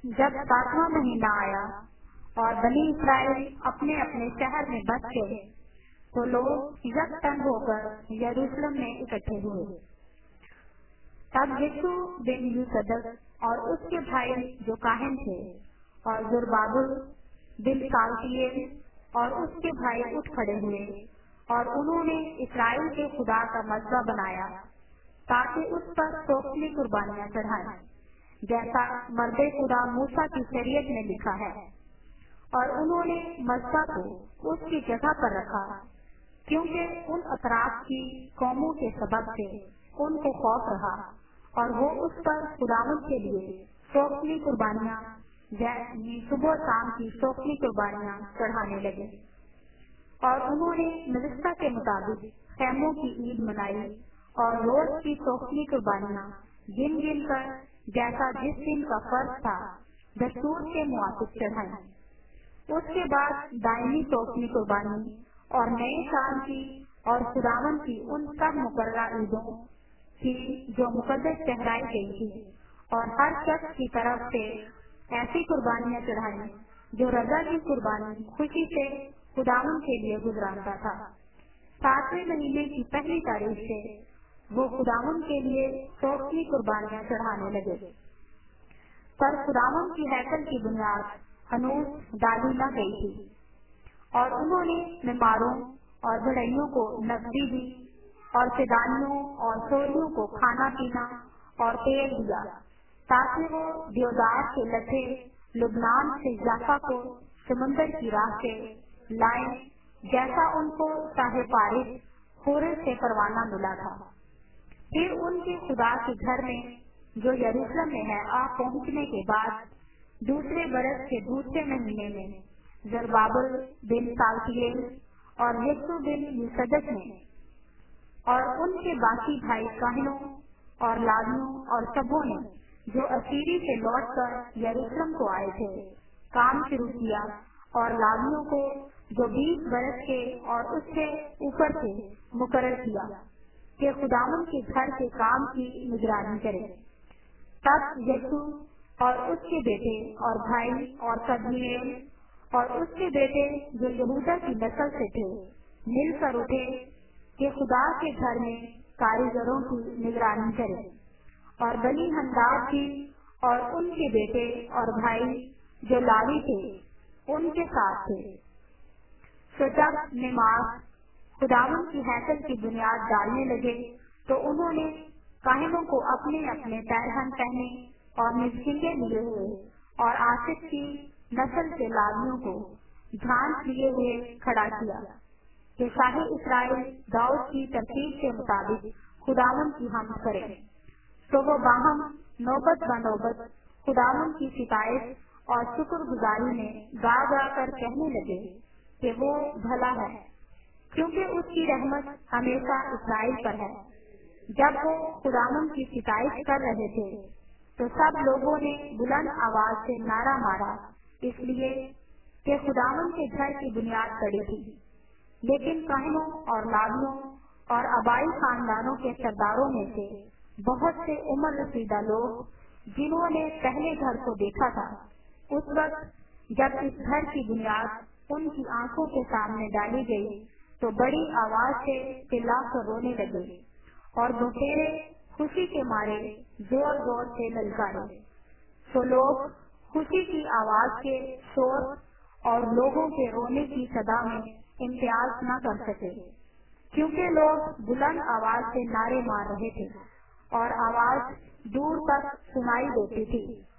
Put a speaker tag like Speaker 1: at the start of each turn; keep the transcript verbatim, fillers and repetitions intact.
Speaker 1: جب ساتواں مہینہ آیا اور بنی اسرائیل اپنے اپنے شہر میں بس گئے تو لوگ یکساں ہو کر یروشلم میں اکٹھے ہوئے۔ تب یسوع بن یوصدق اور اس کے بھائی جو کاہن تھے اور زربابل بن صالتیل اور اس کے بھائی اٹھ کھڑے ہوئے اور انہوں نے اسرائیل کے خدا کا مذبح بنایا تاکہ اس پر سوکھلی قربانیاں چڑھائیں، جیسا مرد خدا موسیٰ کی شریعت میں لکھا ہے۔ اور انہوں نے مذبح کو اس کی جگہ پر رکھا کیونکہ ان اطراف کی قوموں کے سبب سے ان کو خوف رہا اور وہ اس پر خداوند کے لیے سوکھلی قربانیاں یعنی صبح و شام کی سوکھلی قربانیاں چڑھانے لگے۔ اور انہوں نے نوشتہ کے مطابق خیموں کی عید منائی اور روز کی سوکھلی قربانیاں گن گن کر جیسا جس دن کا فرض تھا دستور کے موافق چڑھائی۔ اس کے بعد دائمی سوکھلی قربانی اور نئے سال کی اور خداوند کی ان سب مقررہ عیدوں کی جو مقدس ٹھہرائی گئی تھی اور ہر شخص کی طرف سے ایسی قربانیاں چڑھائیں جو رضا کی قربانی خوشی سے خداوند کے لیے گزرانتا تھا۔ ساتویں مہینے کی پہلی تاریخ سے وہ خداوند کے لیے سوکھلی قربانیاں چڑھانے لگے، پر خداوند کی ہیکل کی بنیاد ہنوز ڈالی نہ گئی تھی۔ اور انہوں نے مماروں اور بڑھئیوں کو نقدی دی اور فدانیوں اور سوریوں کو کھانا پینا اور تیل دیا تاکہ وہ دیودار کے لٹھے لبنان سے یافا کو سمندر کی راہ سے لائیں، جیسا ان کو شاہ فارس خورے سے پروانہ ملا تھا۔ پھر ان کے خدا کے گھر میں جو یروشلم میں ہے آ پہنچنے کے بعد دوسرے برس کے دوسرے مہینے میں زربابل بن صالتیل اور یسوع بن یوصدق نے اور ان کے باقی بھائی کاہنوں اور لاویوں اور سبوں نے جو اسیری سے لوٹ کر یروشلم کو آئے تھے کام شروع کیا، اور لاویوں کو جو بیس برس کے اور اس سے اوپر سے مقرر کیا کہ خداوند کے گھر کے کام کی نگرانی کرے۔ تب یسوع اور اس کے بیٹے اور بھائی اور قدمیل اور اس کے بیٹے جو یہودا کی نسل سے تھے مل کر اٹھے کہ خدا کے گھر میں کاریگروں کی نگرانی کرے، اور بنی ہنداب کی اور ان کے بیٹے اور بھائی جو لاوی تھے ان کے ساتھ تھے۔ تو جب نماز خداوند کی ہیکل کی بنیاد ڈالنے لگے تو انہوں نے کاہنوں کو اپنے اپنے پیرہن پہنے اور مسکنگے لیے ہوئے اور آصف کی نسل سے لاویوں کو جھانس لیے ہوئے کھڑا کیا کہ شاہ اسرائیل داؤد کی ترتیب کے مطابق خداوند کی حمد کرے۔ تو وہ باہم نوبت بنوبت خداوند کی ستائش اور شکر گزاری میں گا گا کر کہنے لگے کہ وہ بھلا ہے، کیونکہ اس کی رحمت ہمیشہ اسرائیل پر ہے۔ جب وہ خداوند کی ستائش کر رہے تھے تو سب لوگوں نے بلند آواز سے نعرہ مارا، اس لیے کہ خداوند کے گھر کی بنیاد پڑی تھی۔ لیکن کاہنوں اور لاویوں اور آبائی خاندانوں کے سرداروں میں سے بہت سے عمر رسیدہ لوگ جنہوں نے پہلے گھر کو دیکھا تھا، اس وقت جب اس گھر کی بنیاد ان کی آنکھوں کے سامنے ڈالی گئی تو بڑی آواز سے چلا کر رونے لگے اور بھوکیرے خوشی کے مارے زور زور سے للکارے۔ تو لوگ خوشی کی آواز کے شور اور لوگوں کے رونے کی صدا میں امتیاز نہ کر سکے، کیونکہ لوگ بلند آواز سے نعرے مار رہے تھے اور آواز دور تک سنائی دیتی تھی۔